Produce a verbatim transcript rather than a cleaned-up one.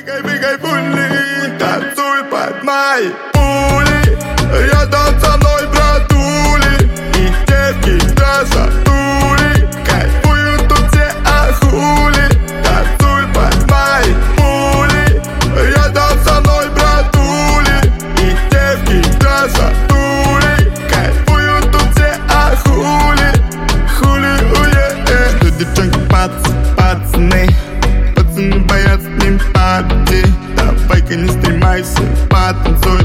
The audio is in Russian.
Бегай, бегай, пули, танцуй под мои пули. Рядом со мной братули и девки красотули. Кайфуют тут все, а хули. Танцуй под мои пули. Рядом со мной братули и девки красотули. Кайфуют тут все, а хули. Хули, уе, что девчонки, пац, пацаны. Пацаны боятся с ним пати. Давай-ка не стремайся, потанцуй.